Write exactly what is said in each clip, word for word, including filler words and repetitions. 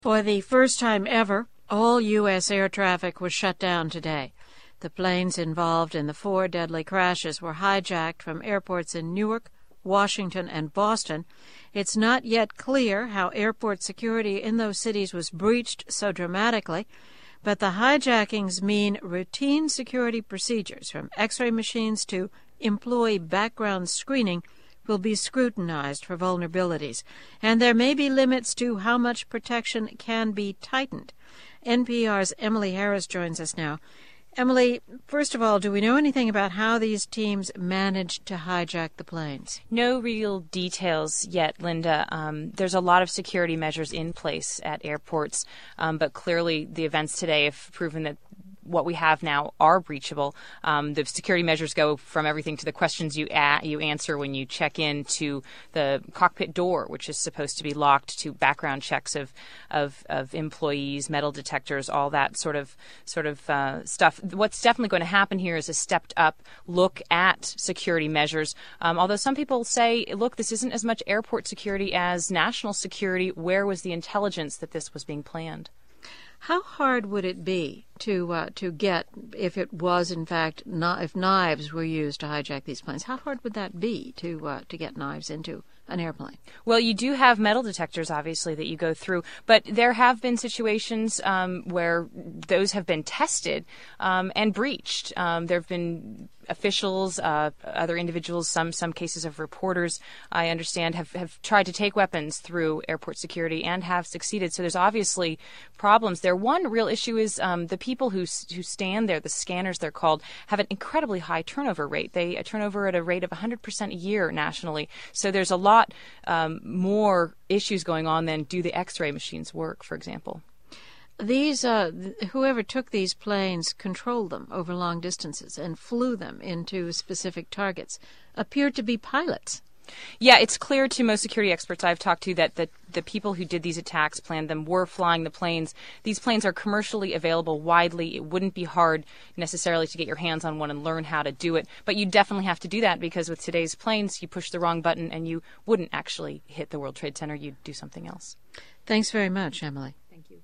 For the first time ever, all U S air traffic was shut down today. The planes involved in the four deadly crashes were hijacked from airports in Newark, Washington, and Boston. It's not yet clear how airport security in those cities was breached so dramatically, but the hijackings mean routine security procedures, from X-ray machines to employee background screening, will be scrutinized for vulnerabilities, and there may be limits to how much protection can be tightened. N P R's Emily Harris joins us now. Emily, first of all, do we know anything about how these teams managed to hijack the planes? No real details yet, Linda. Um, there's a lot of security measures in place at airports, um, but clearly the events today have proven that what we have now are breachable. Um, the security measures go from everything to the questions you a- you answer when you check in, to the cockpit door, which is supposed to be locked, to background checks of of, of employees, metal detectors, all that sort of sort of uh, stuff. What's definitely going to happen here is a stepped up look at security measures. Um, although some people say, look, this isn't as much airport security as national security. Where was the intelligence that this was being planned? How hard would it be to uh, to get, if it was in fact, not, if knives were used to hijack these planes? How hard would that be to uh, to get knives into an airplane? Well, you do have metal detectors, obviously, that you go through, but there have been situations um, where those have been tested um, and breached. Um, there have been officials, uh, other individuals, some some cases of reporters, I understand, have, have tried to take weapons through airport security and have succeeded. So there's obviously problems there. One real issue is um, the people who who stand there, the scanners they're called, have an incredibly high turnover rate. They uh, turn over at a rate of one hundred percent a year nationally. So there's a lot um, more issues going on than do the X-ray machines work, for example. These, uh, whoever took these planes controlled them over long distances and flew them into specific targets, appeared to be pilots. Yeah, it's clear to most security experts I've talked to that the, the people who did these attacks, planned them, were flying the planes. These planes are commercially available widely. It wouldn't be hard necessarily to get your hands on one and learn how to do it. But you definitely have to do that, because with today's planes, you push the wrong button and you wouldn't actually hit the World Trade Center. You'd do something else. Thanks very much, Emily. Thank you.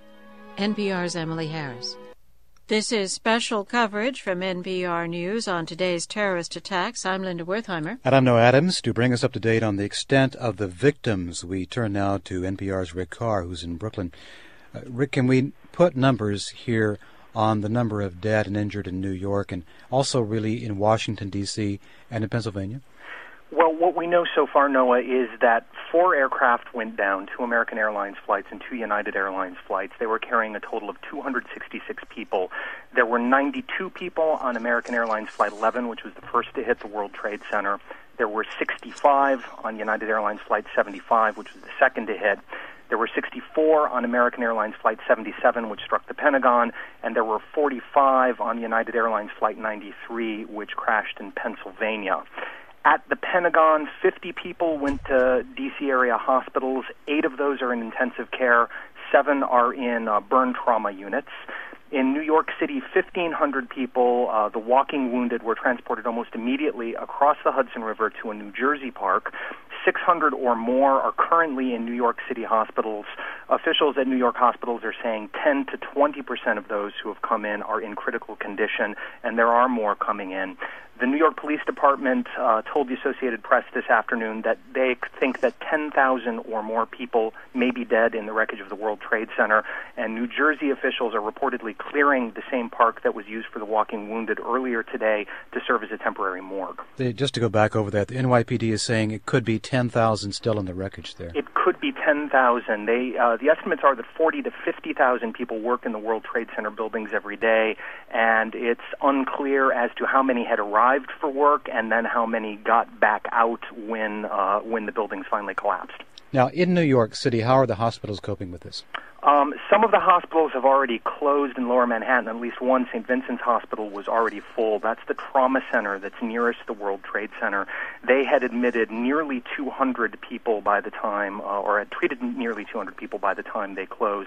N P R's Emily Harris. This is special coverage from N P R News on today's terrorist attacks. I'm Linda Wertheimer. And I'm Noah Adams. To bring us up to date on the extent of the victims, we turn now to N P R's Rick Carr, who's in Brooklyn. Uh, Rick, can we put numbers here on the number of dead and injured in New York, and also really in Washington, D C and in Pennsylvania? Well, what we know so far, Noah, is that four aircraft went down, two American Airlines flights and two United Airlines flights. They were carrying a total of two hundred sixty-six people. There were ninety-two people on American Airlines Flight eleven, which was the first to hit the World Trade Center. There were sixty-five on United Airlines Flight seventy-five, which was the second to hit. There were sixty-four on American Airlines Flight seventy-seven, which struck the Pentagon, and there were forty-five on United Airlines Flight ninety-three, which crashed in Pennsylvania. At the Pentagon, fifty people went to D C area hospitals. Eight of those are in intensive care. Seven are in uh, burn trauma units. In New York City, fifteen hundred people, uh, the walking wounded, were transported almost immediately across the Hudson River to a New Jersey park. six hundred or more are currently in New York City hospitals. Officials at New York hospitals are saying ten to twenty percent of those who have come in are in critical condition, and there are more coming in. The New York Police Department uh, told the Associated Press this afternoon that they think that ten thousand or more people may be dead in the wreckage of the World Trade Center, and New Jersey officials are reportedly clearing the same park that was used for the walking wounded earlier today to serve as a temporary morgue. Just to go back over that, the N Y P D is saying it could be ten thousand still in the wreckage there. It could be ten thousand. They uh, the estimates are that forty to fifty thousand people work in the World Trade Center buildings every day, and it's unclear as to how many had arrived for work and then how many got back out when uh, when the buildings finally collapsed. Now, in New York City, how are the hospitals coping with this? Um, some of the hospitals have already closed in Lower Manhattan. At least one, Saint Vincent's Hospital, was already full. That's the trauma center that's nearest the World Trade Center. They had admitted nearly two hundred people by the time, uh, or had treated nearly two hundred people by the time they closed.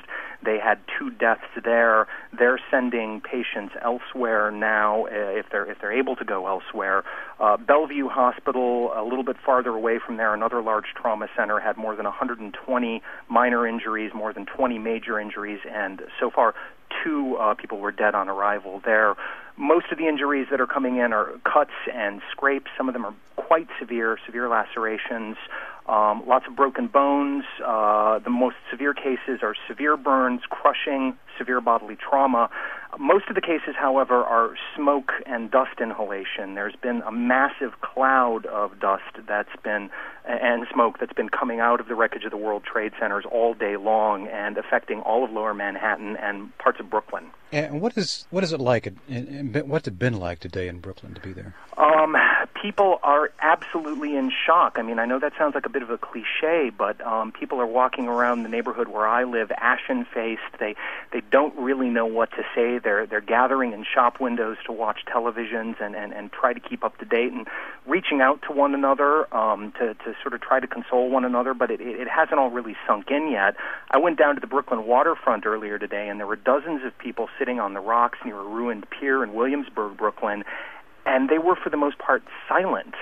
They had two deaths there. They're sending patients elsewhere now, uh, if they're if they're able to go elsewhere. Uh, Bellevue Hospital, a little bit farther away from there, another large trauma center, had more than one hundred twenty minor injuries, more than twenty major injuries, and so far two uh, people were dead on arrival there. Most of the injuries that are coming in are cuts and scrapes. Some of them are quite severe, severe lacerations, um, lots of broken bones. Uh, the most severe cases are severe burns, crushing, severe bodily trauma. Most of the cases, however, are smoke and dust inhalation. There's been a massive cloud of dust that's been and smoke that's been coming out of the wreckage of the World Trade Centers all day long and affecting all of Lower Manhattan and parts of Brooklyn. And what is what is it like? What's it been like today in Brooklyn to be there? Um, people are absolutely in shock. I mean, I know that sounds like a bit of a cliche, but um, people are walking around the neighborhood where I live, ashen-faced. They they don't really know what to say. They're they're gathering in shop windows to watch televisions and, and, and try to keep up to date and reaching out to one another um, to to sort of try to console one another. But it it hasn't all really sunk in yet. I went down to the Brooklyn waterfront earlier today, and there were dozens of people sitting on the rocks near a ruined pier in Williamsburg, Brooklyn, and they were for the most part silent.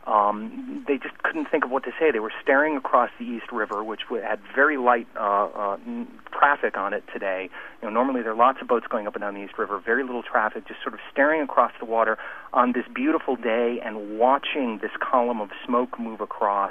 Um, they just couldn't think of what to say. They were staring across the East River, which had very light uh, uh, traffic on it today. You know, normally there are lots of boats going up and down the East River, very little traffic, just sort of staring across the water on this beautiful day and watching this column of smoke move across.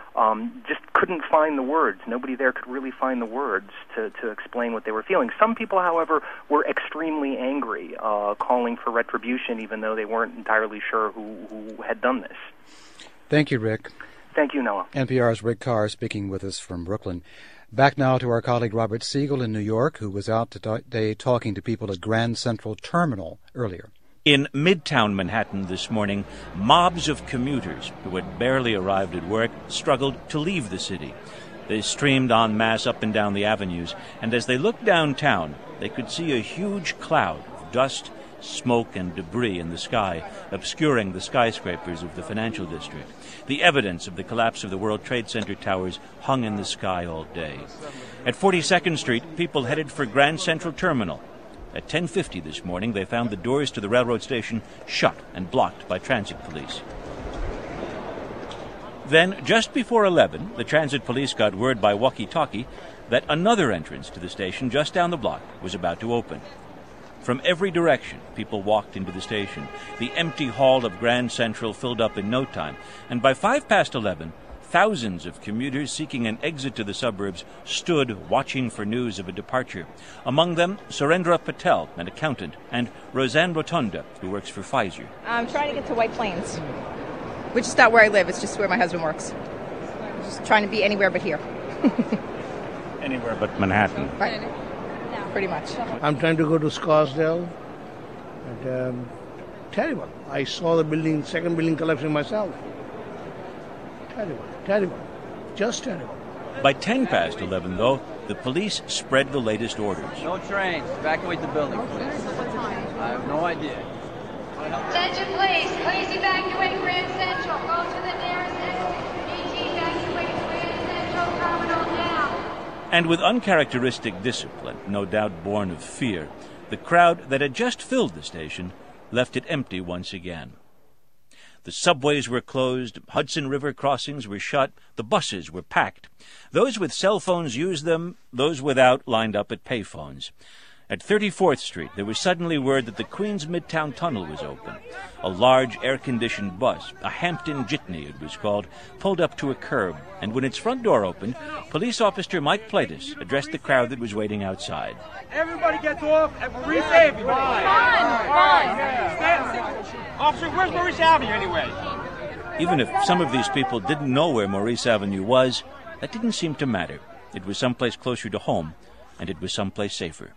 Um, just couldn't find the words. Nobody there could really find the words to, to explain what they were feeling. Some people, however, were extremely angry, uh, calling for retribution, even though they weren't entirely sure who, who had done this. Thank you, Rick. Thank you, Noah. N P R's Rick Carr speaking with us from Brooklyn. Back now to our colleague Robert Siegel in New York, who was out today talking to people at Grand Central Terminal earlier. In Midtown Manhattan this morning, mobs of commuters who had barely arrived at work struggled to leave the city. They streamed en masse up and down the avenues, and as they looked downtown, they could see a huge cloud of dust, smoke, and debris in the sky, obscuring the skyscrapers of the financial district. The evidence of the collapse of the World Trade Center towers hung in the sky all day. At forty-second Street, people headed for Grand Central Terminal. At ten fifty this morning, they found the doors to the railroad station shut and blocked by transit police. Then, just before eleven, the transit police got word by walkie-talkie that another entrance to the station just down the block was about to open. From every direction, people walked into the station. The empty hall of Grand Central filled up in no time, and by five past eleven, thousands of commuters seeking an exit to the suburbs stood watching for news of a departure. Among them, Surendra Patel, an accountant, and Roseanne Rotunda, who works for Pfizer. I'm trying to get to White Plains, which is not where I live. It's just where my husband works. I'm just trying to be anywhere but here. Anywhere but Manhattan. Right. Pretty much. I'm trying to go to Scarsdale. And, um, terrible. I saw the building, second building collapsing myself. Terrible, terrible, just terrible. By ten past eleven, though, the police spread the latest orders. No trains. Evacuate the building, please. I have no idea. Attention, please. Please evacuate Grand Central. Go to the nearest exit. E T evacuate Grand Central Terminal now. And with uncharacteristic discipline, no doubt born of fear, the crowd that had just filled the station left it empty once again. The subways were closed, Hudson River crossings were shut, the buses were packed. Those with cell phones used them, those without lined up at payphones. At thirty-fourth Street, there was suddenly word that the Queens Midtown Tunnel was open. A large air-conditioned bus, a Hampton Jitney it was called, pulled up to a curb, and when its front door opened, Police Officer Mike Plaitis addressed the crowd that was waiting outside. Everybody gets off at Maurice Avenue. Fine, fine. Stand. Officer, where's Maurice Avenue anyway? Even if some of these people didn't know where Maurice Avenue was, that didn't seem to matter. It was someplace closer to home, and it was someplace safer.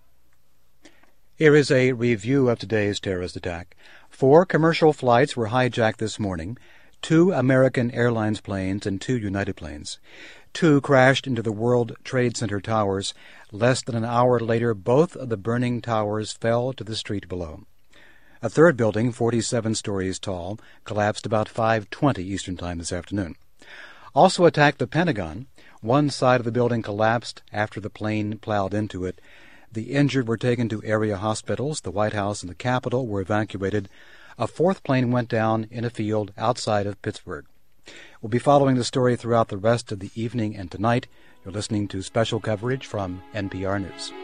Here is a review of today's terrorist attack. Four commercial flights were hijacked this morning, two American Airlines planes and two United planes. Two crashed into the World Trade Center towers. Less than an hour later, both of the burning towers fell to the street below. A third building, forty-seven stories tall, collapsed about five twenty Eastern Time this afternoon. Also attacked the Pentagon. One side of the building collapsed after the plane plowed into it. The injured were taken to area hospitals. The White House and the Capitol were evacuated. A fourth plane went down in a field outside of Pittsburgh. We'll be following the story throughout the rest of the evening and tonight. You're listening to special coverage from N P R News.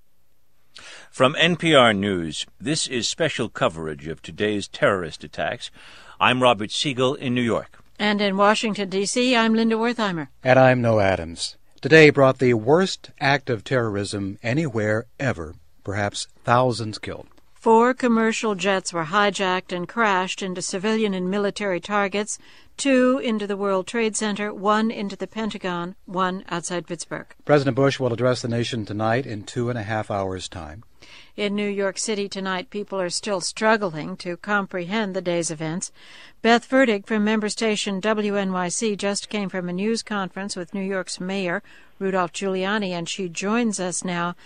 From N P R News, this is special coverage of today's terrorist attacks. I'm Robert Siegel in New York. And in Washington, D C, I'm Linda Wertheimer. And I'm Noah Adams. Today brought the worst act of terrorism anywhere ever, perhaps thousands killed. Four commercial jets were hijacked and crashed into civilian and military targets, two into the World Trade Center, one into the Pentagon, one outside Pittsburgh. President Bush will address the nation tonight in two and a half hours' time. In New York City tonight, people are still struggling to comprehend the day's events. Beth Fertig from member station W N Y C just came from a news conference with New York's Mayor, Rudolph Giuliani, and she joins us now.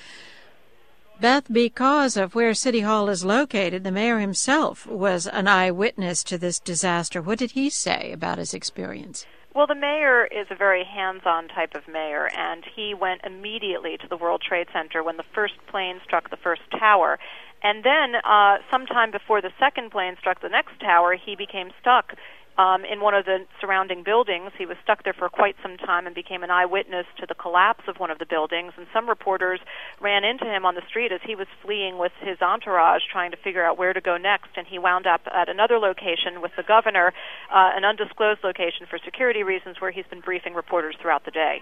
Beth, because of where City Hall is located, the mayor himself was an eyewitness to this disaster. What did he say about his experience? Well, the mayor is a very hands-on type of mayor, and he went immediately to the World Trade Center when the first plane struck the first tower. And then, uh, sometime before the second plane struck the next tower, he became stuck Um, in one of the surrounding buildings. He was stuck there for quite some time and became an eyewitness to the collapse of one of the buildings. And some reporters ran into him on the street as he was fleeing with his entourage, trying to figure out where to go next. And he wound up at another location with the governor, uh, an undisclosed location for security reasons, where he's been briefing reporters throughout the day.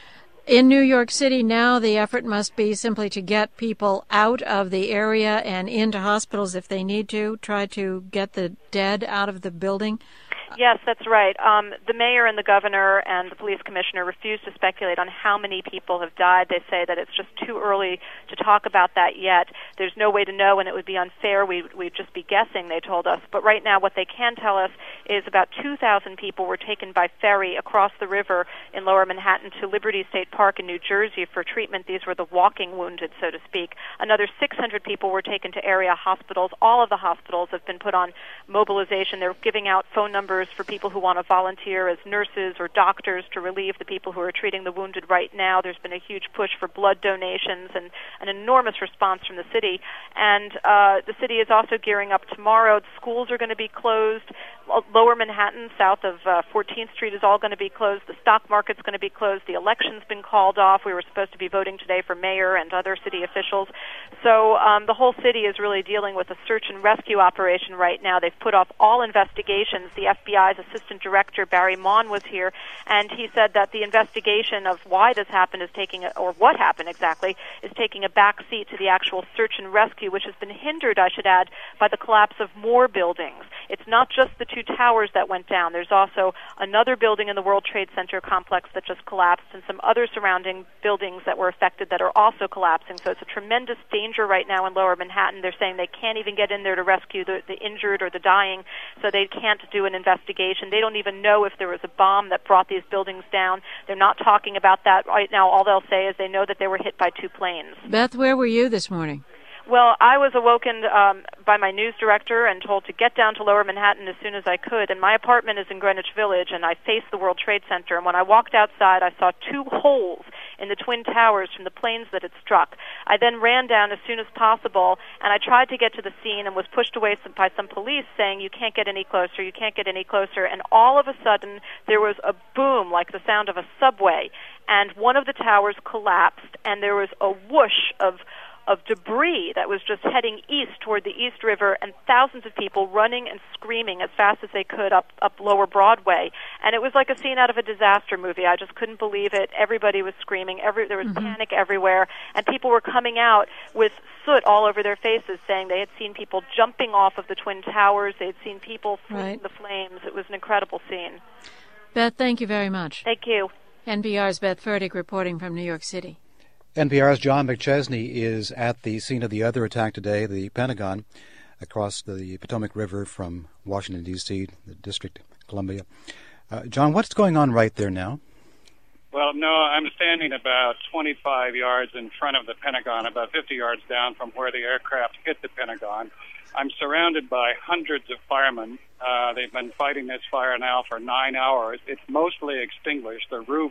In New York City now, the effort must be simply to get people out of the area and into hospitals if they need to, try to get the dead out of the building. Yes, that's right. Um, the mayor and the governor and the police commissioner refuse to speculate on how many people have died. They say that it's just too early to talk about that yet. There's no way to know, and it would be unfair. We, we'd just be guessing, they told us. But right now what they can tell us is about two thousand people were taken by ferry across the river in Lower Manhattan to Liberty State Park in New Jersey for treatment. These were the walking wounded, so to speak. Another six hundred people were taken to area hospitals. All of the hospitals have been put on mobilization. They're giving out phone numbers for people who want to volunteer as nurses or doctors to relieve the people who are treating the wounded right now. There's been a huge push for blood donations and an enormous response from the city. And uh, the city is also gearing up tomorrow. The schools are going to be closed. Lower Manhattan, south of uh, fourteenth Street, is all going to be closed. The stock market's going to be closed. The election's been called off. We were supposed to be voting today for mayor and other city officials. So um, the whole city is really dealing with a search and rescue operation right now. They've put off all investigations. The F B I's Assistant Director, Barry Mon, was here, and he said that the investigation of why this happened is taking, a, or what happened exactly, is taking a back seat to the actual search and rescue, which has been hindered, I should add, by the collapse of more buildings. It's not just the two towers that went down. There's also another building in the World Trade Center complex that just collapsed, and some other surrounding buildings that were affected that are also collapsing. So it's a tremendous danger right now in Lower Manhattan. They're saying they can't even get in there to rescue the, the injured or the dying, so they can't do an investigation. They don't even know if there was a bomb that brought these buildings down. They're not talking about that right now. All they'll say is they know that they were hit by two planes. Beth, where were you this morning? Well, I was awoken um, by my news director and told to get down to Lower Manhattan as soon as I could. And my apartment is in Greenwich Village, and I face the World Trade Center. And when I walked outside, I saw two holes in the Twin Towers from the planes that had struck. I then ran down as soon as possible, and I tried to get to the scene and was pushed away some, by some police saying, you can't get any closer, you can't get any closer. And all of a sudden, there was a boom like the sound of a subway, and one of the towers collapsed, and there was a whoosh of of debris that was just heading east toward the East River, and thousands of people running and screaming as fast as they could up, up Lower Broadway. And it was like a scene out of a disaster movie. I just couldn't believe it. Everybody was screaming. Every, there was mm-hmm. panic everywhere, and people were coming out with soot all over their faces saying they had seen people jumping off of the Twin Towers. They had seen people fleeing right. the flames. It was an incredible scene. Beth, thank you very much. Thank you. N P R's Beth Fertig reporting from New York City. N P R's John McChesney is at the scene of the other attack today, the Pentagon, across the Potomac River from Washington, D C, the District of Columbia. Uh, John, what's going on right there now? Well, no, I'm standing about twenty-five yards in front of the Pentagon, about fifty yards down from where the aircraft hit the Pentagon. I'm surrounded by hundreds of firemen. Uh, they've been fighting this fire now for nine hours. It's mostly extinguished. The roof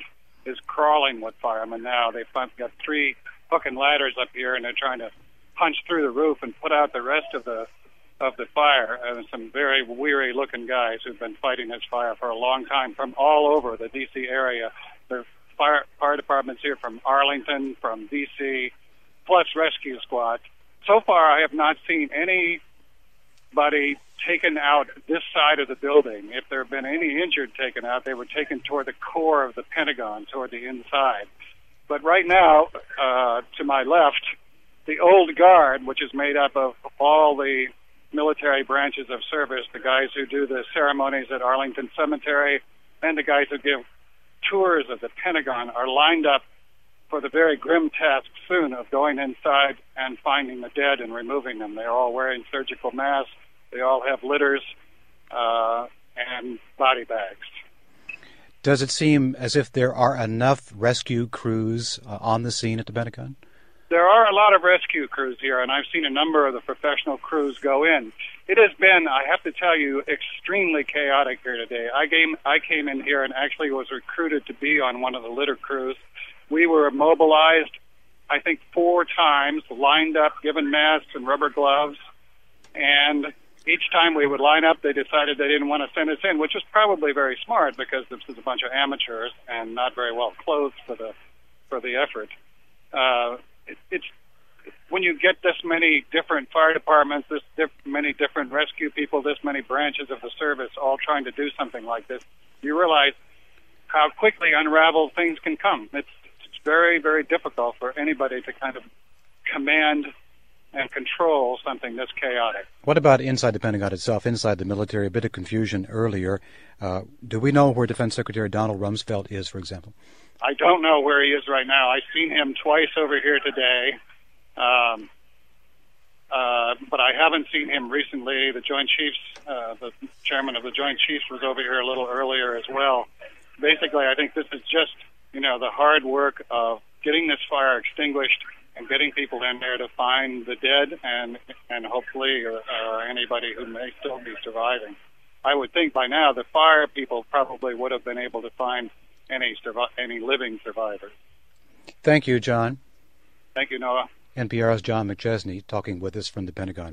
is crawling with firemen now. They've got three hook and ladders up here, and they're trying to punch through the roof and put out the rest of the of the fire. And some very weary-looking guys who've been fighting this fire for a long time from all over the D C area. There are fire, fire departments here from Arlington, from D C, plus rescue squads. So far, I have not seen anybody taken out this side of the building. If there have been any injured taken out, they were taken toward the core of the Pentagon, toward the inside. But right now, uh, to my left, the old guard, which is made up of all the military branches of service, the guys who do the ceremonies at Arlington Cemetery and the guys who give tours of the Pentagon, are lined up for the very grim task soon of going inside and finding the dead and removing them. They're all wearing surgical masks. They all have litters uh, and body bags. Does it seem as if there are enough rescue crews uh, on the scene at the Pentagon? There are a lot of rescue crews here, and I've seen a number of the professional crews go in. It has been, I have to tell you, extremely chaotic here today. I came, I came in here and actually was recruited to be on one of the litter crews. We were mobilized, I think, four times, lined up, given masks and rubber gloves, and each time we would line up, they decided they didn't want to send us in, which was probably very smart because this is a bunch of amateurs and not very well clothed for the for the effort. Uh, it, it's when you get this many different fire departments, this diff- many different rescue people, this many branches of the service all trying to do something like this, you realize how quickly unraveled things can come. It's, it's very, very difficult for anybody to kind of command and control something this chaotic. What about inside the Pentagon itself, inside the military? A bit of confusion earlier. Uh, do we know where Defense Secretary Donald Rumsfeld is, for example? I don't know where he is right now. I've seen him twice over here today, um, uh, but I haven't seen him recently. The Joint Chiefs, uh, the chairman of the Joint Chiefs was over here a little earlier as well. Basically, I think this is just, you know, the hard work of getting this fire extinguished and getting people in there to find the dead and and hopefully uh, anybody who may still be surviving. I would think by now the fire people probably would have been able to find any survi- any living survivors. Thank you, John. Thank you, Noah. N P R's John McChesney talking with us from the Pentagon.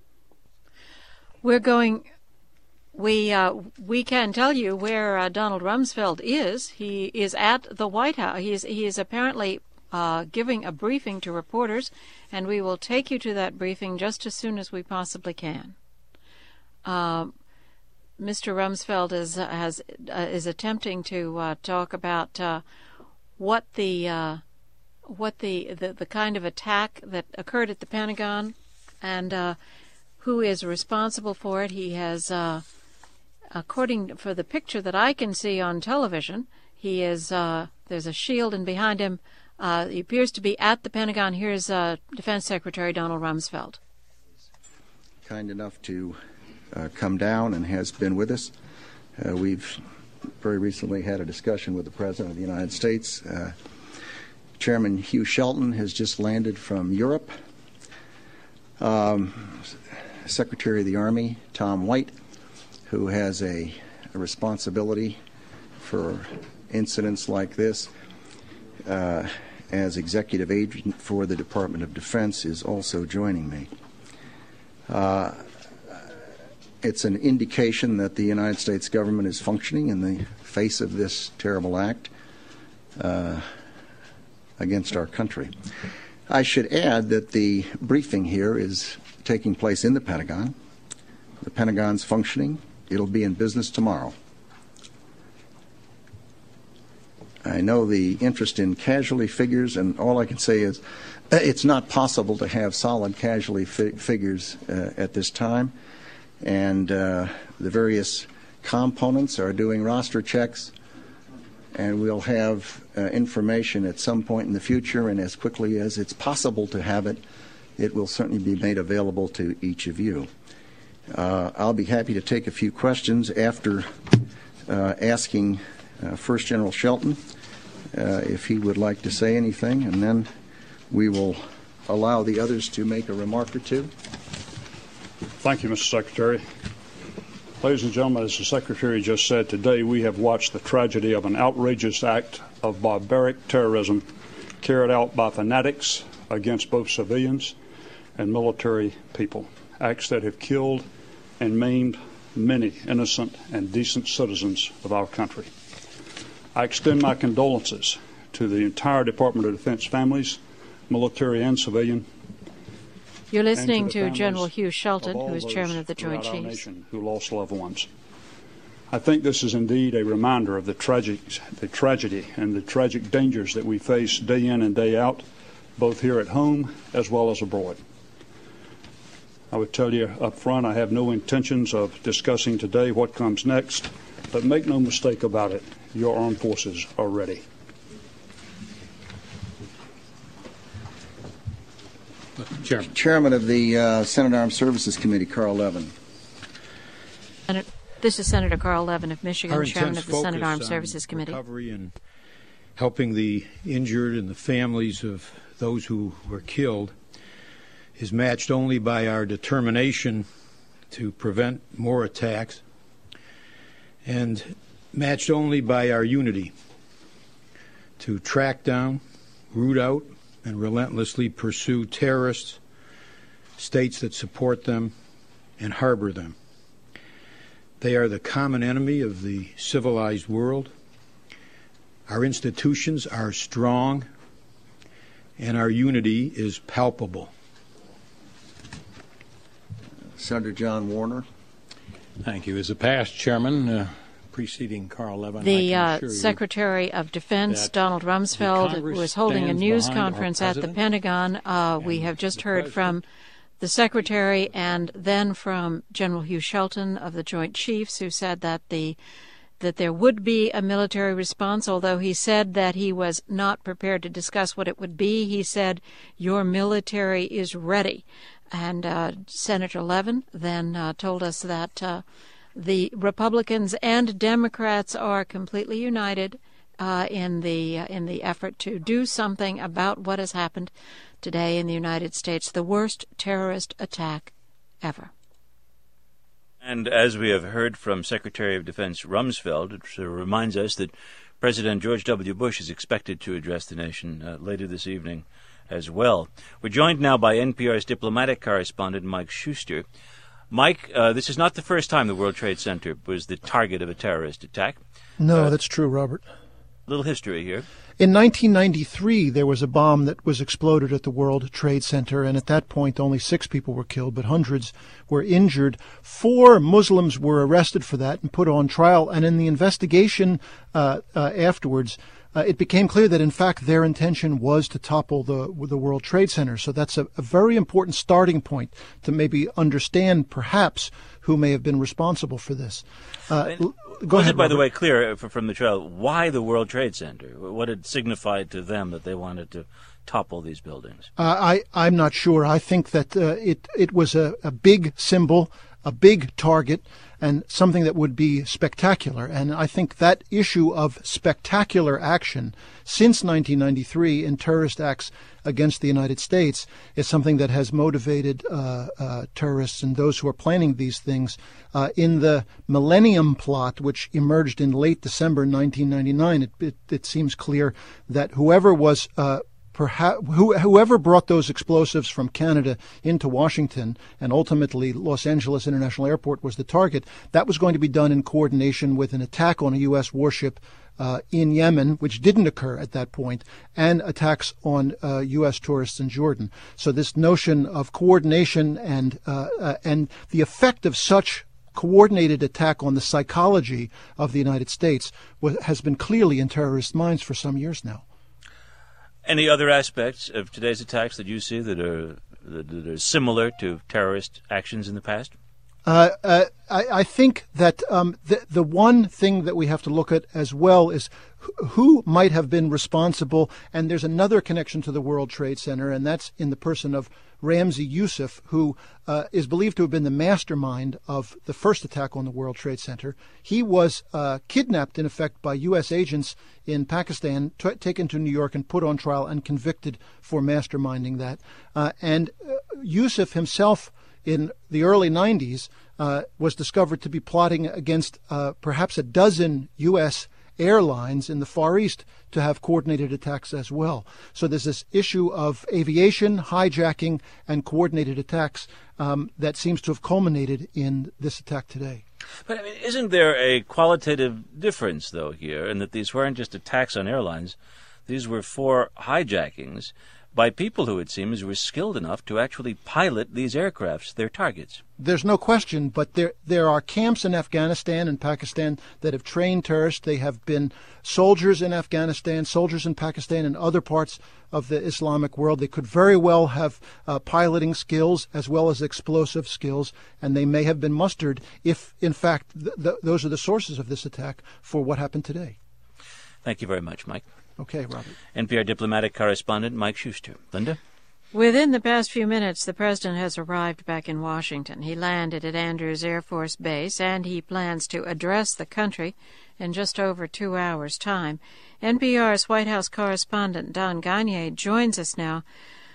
We're going... We uh, we can tell you where uh, Donald Rumsfeld is. He is at the White House. He is, he is apparently... Uh, giving a briefing to reporters, and we will take you to that briefing just as soon as we possibly can. Uh, Mister Rumsfeld is uh, has uh, is attempting to uh, talk about uh, what the uh, what the, the the kind of attack that occurred at the Pentagon and uh, who is responsible for it. He has, uh, according for the picture that I can see on television, he is uh, there's a shield, and behind him. Uh, he appears to be at the Pentagon. Here's uh, Defense Secretary Donald Rumsfeld. Kind enough to uh, come down and has been with us. Uh, we've very recently had a discussion with the President of the United States. Uh, Chairman Hugh Shelton has just landed from Europe. Um, Secretary of the Army Tom White, who has a, a responsibility for incidents like this, uh, as executive agent for the Department of Defense, is also joining me. Uh, it's an indication that the United States government is functioning in the face of this terrible act uh, against our country. I should add that the briefing here is taking place in the Pentagon. The Pentagon's functioning. It'll be in business tomorrow. I know the interest in casualty figures, and all I can say is it's not possible to have solid casualty fi- figures uh, at this time, and uh, the various components are doing roster checks, and we'll have uh, information at some point in the future, and as quickly as it's possible to have it, it will certainly be made available to each of you. Uh, I'll be happy to take a few questions after uh, asking Uh, First General Shelton, uh, if he would like to say anything, and then we will allow the others to make a remark or two. Thank you, Mister Secretary. Ladies and gentlemen, as the Secretary just said, today we have watched the tragedy of an outrageous act of barbaric terrorism carried out by fanatics against both civilians and military people, acts that have killed and maimed many innocent and decent citizens of our country. I extend my condolences to the entire Department of Defense families, military and civilian. You're listening to, to General Hugh Shelton, who is chairman of the Joint Chiefs. Nation who lost loved ones. I think this is indeed a reminder of the tragic, the tragedy and the tragic dangers that we face day in and day out, both here at home as well as abroad. I would tell you up front, I have no intentions of discussing today what comes next, but make no mistake about it, your armed forces are ready. Chairman. Chairman of the uh, Senate Armed Services Committee, Carl Levin. Senate, this is Senator Carl Levin of Michigan, Our Chairman of the Senate Armed on Services Committee. Recovery and helping the injured and the families of those who were killed is matched only by our determination to prevent more attacks and matched only by our unity to track down, root out, and relentlessly pursue terrorists, states that support them, and harbor them. They are the common enemy of the civilized world. Our institutions are strong, and our unity is palpable. Senator John Warner. Thank you. As a past chairman, uh, preceding Carl Levin, the uh, Secretary of Defense, Donald Rumsfeld, was holding a news conference at the Pentagon. Uh, we have just heard from the Secretary and then from General Hugh Shelton of the Joint Chiefs, who said that the that there would be a military response, although he said that he was not prepared to discuss what it would be. He said, your military is ready. And uh, Senator Levin then uh, told us that uh, the Republicans and Democrats are completely united uh, in the uh, in the effort to do something about what has happened today in the United States, the worst terrorist attack ever. And as we have heard from Secretary of Defense Rumsfeld, it uh, reminds us that President George W. Bush is expected to address the nation uh, later this evening as well. We're joined now by N P R's diplomatic correspondent, Mike Schuster. Mike, uh, this is not the first time the World Trade Center was the target of a terrorist attack. No, uh, that's true, Robert. Little history here. In nineteen ninety-three, there was a bomb that was exploded at the World Trade Center, and at that point only six people were killed, but hundreds were injured. Four Muslims were arrested for that and put on trial, and in the investigation uh, uh, afterwards, Uh, it became clear that, in fact, their intention was to topple the the World Trade Center. So that's a, a very important starting point to maybe understand, perhaps, who may have been responsible for this. Uh, go Was ahead, it, by Robert. the way, clear from the trial why the World Trade Center? What it signified to them that they wanted to topple these buildings? Uh, I, I'm not sure. I think that uh, it, it was a, a big symbol, a big target, and something that would be spectacular. And I think that issue of spectacular action since nineteen ninety-three in terrorist acts against the United States is something that has motivated uh, uh, terrorists and those who are planning these things. Uh, in the Millennium Plot, which emerged in late December nineteen ninety-nine, it, it, it seems clear that whoever was uh, Perhaps who, whoever brought those explosives from Canada into Washington and ultimately Los Angeles International Airport was the target, that was going to be done in coordination with an attack on a U S warship uh, in Yemen, which didn't occur at that point, and attacks on uh, U S tourists in Jordan. So this notion of coordination and uh, uh, and the effect of such coordinated attack on the psychology of the United States was, has been clearly in terrorist minds for some years now. Any other aspects of today's attacks that you see that are that, that are similar to terrorist actions in the past? Uh, uh, I, I think that um, the the one thing that we have to look at as well is wh- who might have been responsible, and there's another connection to the World Trade Center, and that's in the person of Ramzi Youssef, who uh, is believed to have been the mastermind of the first attack on the World Trade Center. He was uh, kidnapped, in effect, by U S agents in Pakistan, t- taken to New York and put on trial and convicted for masterminding that. Uh, and uh, Youssef himself, in the early nineties, uh, was discovered to be plotting against uh, perhaps a dozen U S airlines in the Far East to have coordinated attacks as well. So there's this issue of aviation, hijacking, and coordinated attacks um, that seems to have culminated in this attack today. But I mean, isn't there a qualitative difference, though, here, in that these weren't just attacks on airlines? These were four hijackings by people who, it seems, were skilled enough to actually pilot these aircrafts, their targets. There's no question, but there there are camps in Afghanistan and Pakistan that have trained terrorists. They have been soldiers in Afghanistan, soldiers in Pakistan, and other parts of the Islamic world. They could very well have uh, piloting skills as well as explosive skills, and they may have been mustered if, in fact, th- th- those are the sources of this attack for what happened today. Thank you very much, Mike. Okay, Robert. N P R diplomatic correspondent Mike Schuster. Linda? Within the past few minutes, the president has arrived back in Washington. He landed at Andrews Air Force Base, and he plans to address the country in just over two hours' time. N P R's White House correspondent Don Gagne joins us now.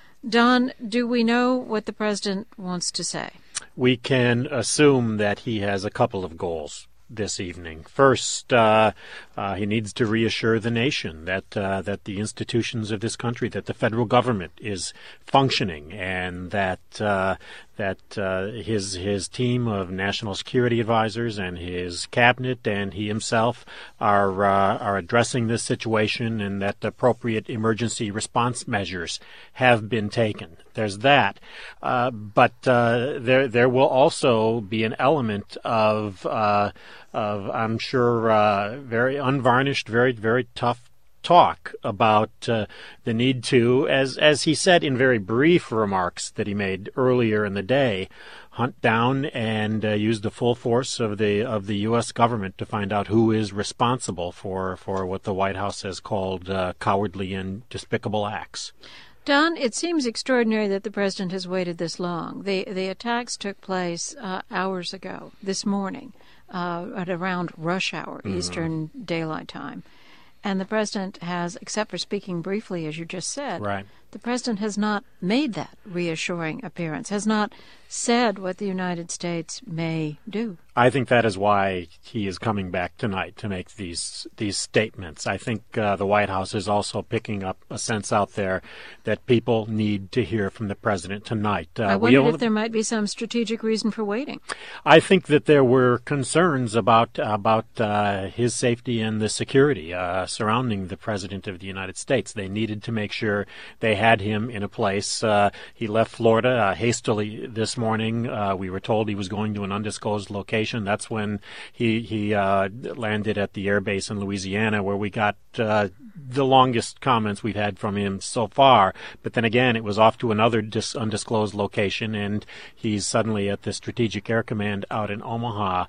Don, do we know what the president wants to say? We can assume that he has a couple of goals this evening. First, uh, uh, he needs to reassure the nation that uh, that the institutions of this country, that the federal government is functioning, and that uh, that uh, his his team of national security advisors and his cabinet and he himself are uh, are addressing this situation, and that appropriate emergency response measures have been taken. There's that, uh, but uh, there there will also be an element of uh, of I'm sure uh, very unvarnished, very very tough talk about uh, the need to, as as he said in very brief remarks that he made earlier in the day, hunt down and uh, use the full force of the of the U S government to find out who is responsible for for what the White House has called uh, cowardly and despicable acts. Don, it seems extraordinary that the president has waited this long. The the attacks took place uh, hours ago, this morning, uh, at around rush hour, mm-hmm. Eastern Daylight Time. And the president has, except for speaking briefly, as you just said, right. the president has not made that reassuring appearance, has not said what the United States may do. I think that is why he is coming back tonight to make these these statements. I think uh, the White House is also picking up a sense out there that people need to hear from the president tonight. Uh, I wondered if there might be some strategic reason for waiting. I think that there were concerns about about uh, his safety and the security uh, surrounding the president of the United States. They needed to make sure they had him in a place. Uh, he left Florida uh, hastily this morning. Uh, we were told he was going to an undisclosed location. That's when he he uh, landed at the air base in Louisiana, where we got uh, the longest comments we've had from him so far. But then again, it was off to another dis- undisclosed location, and he's suddenly at the Strategic Air Command out in Omaha.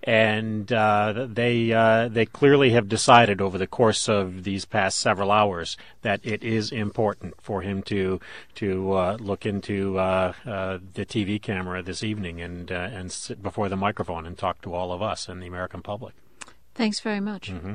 And uh, they uh, they clearly have decided over the course of these past several hours that it is important for him to to uh, look into uh, uh, the T V camera this evening and uh, and sit before the microphone and talk to all of us and the American public. Thanks very much. Mm-hmm.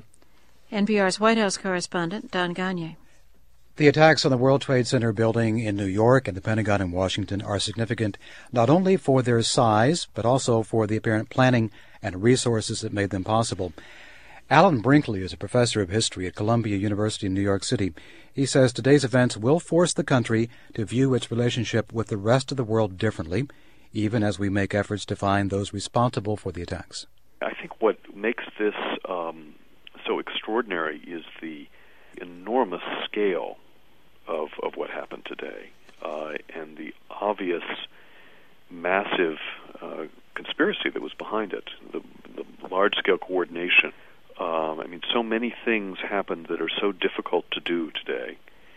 N P R's White House correspondent, Don Gagne. The attacks on the World Trade Center building in New York and the Pentagon in Washington are significant not only for their size, but also for the apparent planning and resources that made them possible. Alan Brinkley is a professor of history at Columbia University in New York City. He says today's events will force the country to view its relationship with the rest of the world differently, even as we make efforts to find those responsible for the attacks. I think what makes this um, so extraordinary is the enormous scale of, of what happened today uh, and the obvious massive uh, conspiracy that was behind it, the, the large-scale coordination. Um, I mean, so many things happened that are so difficult to do today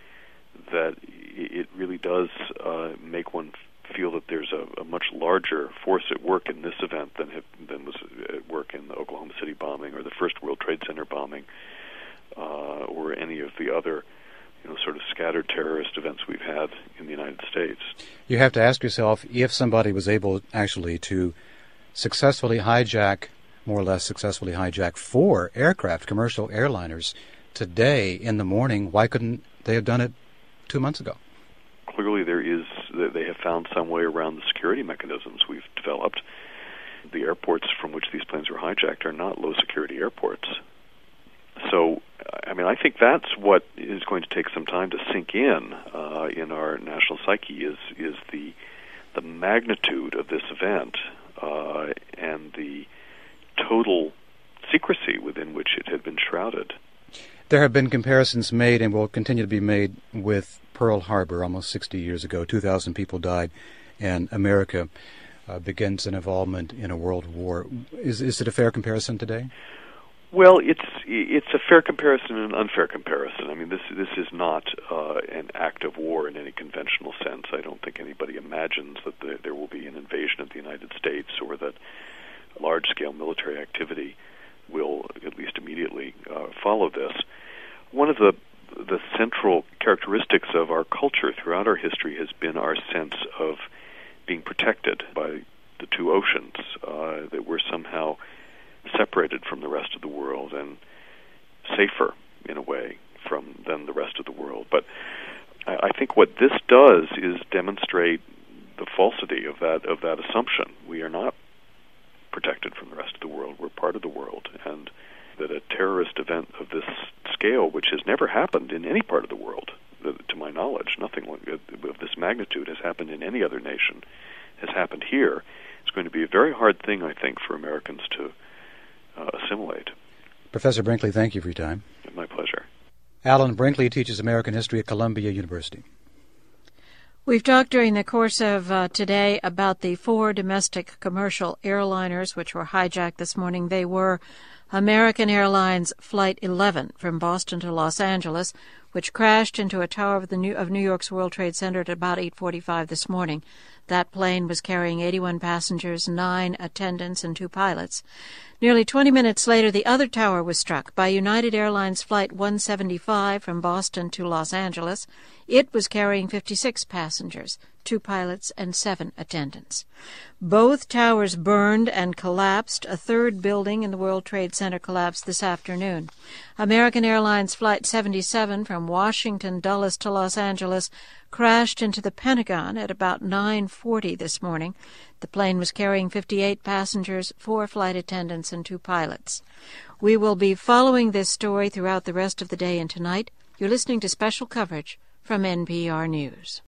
that it really does uh, make one feel that there's a, a much larger force at work in this event than have, than was at work in the Oklahoma City bombing or the first World Trade Center bombing uh, or any of the other, you know, sort of scattered terrorist events we've had in the United States. You have to ask yourself if somebody was able actually to successfully hijack, more or less successfully hijack four aircraft, commercial airliners, today in the morning, why couldn't they have done it two months ago? Clearly there is, they have found some way around the security mechanisms we've developed, the airports from which these planes were hijacked are not low-security airports. So, I mean, I think that's what is going to take some time to sink in uh, in our national psyche is is the the magnitude of this event uh, and the total secrecy within which it had been shrouded. There have been comparisons made and will continue to be made with Pearl Harbor almost sixty years ago. two thousand people died, and America uh, begins an involvement in a world war. Is, is it a fair comparison today? Well, it's it's a fair comparison and an unfair comparison. I mean, this this is not uh, an act of war in any conventional sense. I don't think anybody imagines that the, there will be an invasion of the United States or that large-scale military activity will, at least immediately, uh, follow this. One of the the central characteristics of our culture throughout our history has been our sense of being protected by the two oceans, uh, that we're somehow separated from the rest of the world and safer in a way from than the rest of the world. But I, I think what this does is demonstrate the falsity of that of that assumption. We are not protected from the rest of the world. We're part of the world, and that a terrorist event of this scale, which has never happened in any part of the world, to my knowledge, nothing of this magnitude has happened in any other nation, has happened here. It's going to be a very hard thing, I think, for Americans to Uh, assimilate. Professor Brinkley, thank you for your time. My pleasure. Alan Brinkley teaches American history at Columbia University. We've talked during the course of uh, today about the four domestic commercial airliners which were hijacked this morning. They were American Airlines Flight eleven from Boston to Los Angeles, which crashed into a tower of, the New, of New York's World Trade Center at about eight forty-five this morning. That plane was carrying eighty-one passengers, nine attendants, and two pilots. Nearly twenty minutes later, the other tower was struck by United Airlines Flight one seventy-five from Boston to Los Angeles. It was carrying fifty-six passengers, two pilots, and seven attendants. Both towers burned and collapsed. A third building in the World Trade Center collapsed this afternoon. American Airlines Flight seventy-seven from Washington Dulles to Los Angeles crashed into the Pentagon at about nine forty this morning. The plane was carrying fifty-eight passengers, four flight attendants, and two pilots. We will be following this story throughout the rest of the day and tonight. You're listening to special coverage from N P R News.